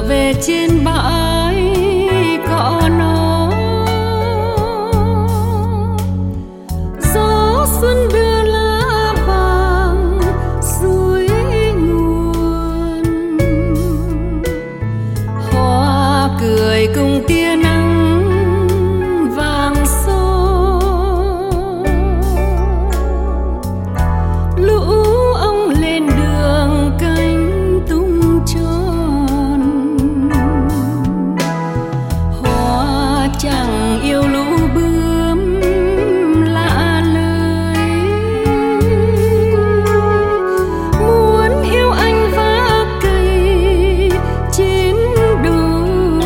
về trên bãi cỏ nó, gió xuân đưa lá vàng suối nguồn, hoa cười cùng tia nắng vàng son, lũ ong lên đường cánh tung tròn, hoa chẳng yêu lũ bướm lạ lời, muốn yêu anh vác cây trên đồi,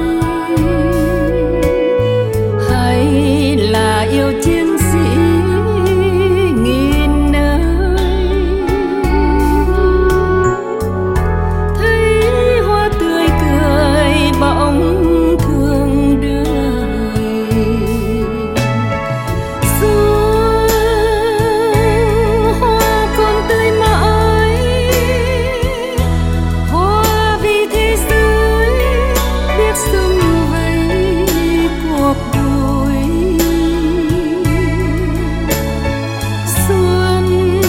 hay là yêu chiến sĩ nghìn nơi, thấy hoa tươi cười bỗng thương đời. Xuân hoa còn tươi mãi, hoa vì thế giới biết sum vầy cuộc đời. Xuân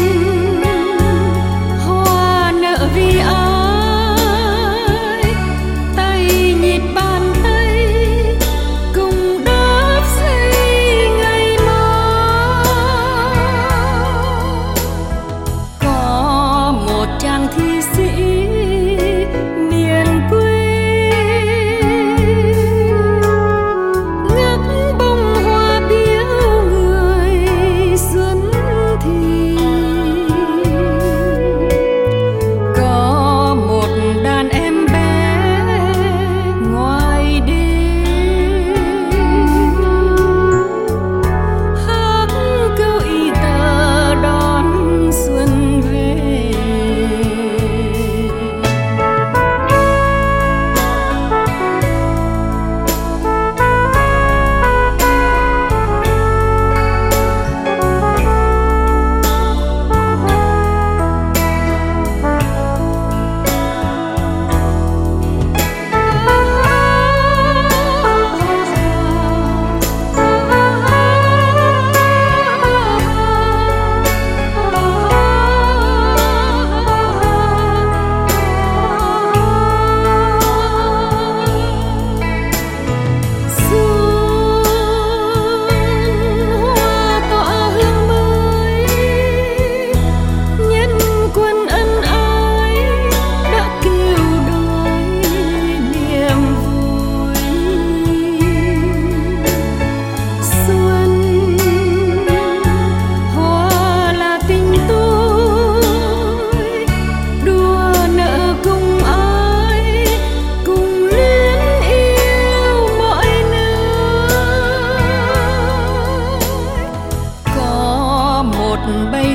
hoa nợ vì ai, tay nhịp bàn tay cùng đắp xây ngày mai. Có một chàng thi sĩ miền quê ngắt bông hoa biếu người xuân thì, có một đàn em bé ngoài đêm hát câu y tờ đón xuân về. Bầy